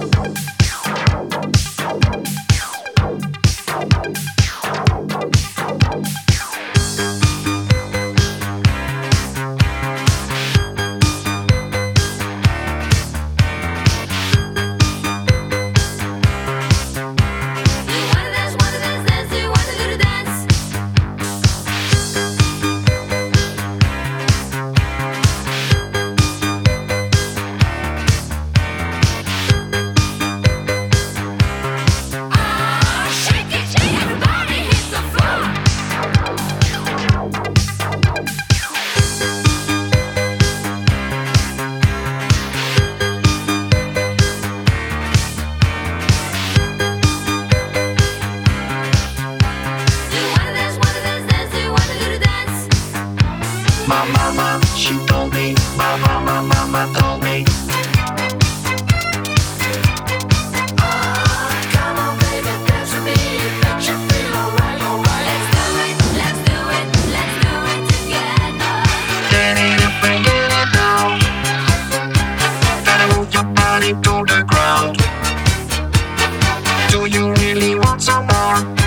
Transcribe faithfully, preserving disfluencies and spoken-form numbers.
My mama, she told me, my mama, mama told me. Oh, come on baby, dance with me, it makes you feel alright, alright. Let's do it, let's do it, let's do it together. Get it up and get it down. Gotta move your body to the ground. Do you really want some more?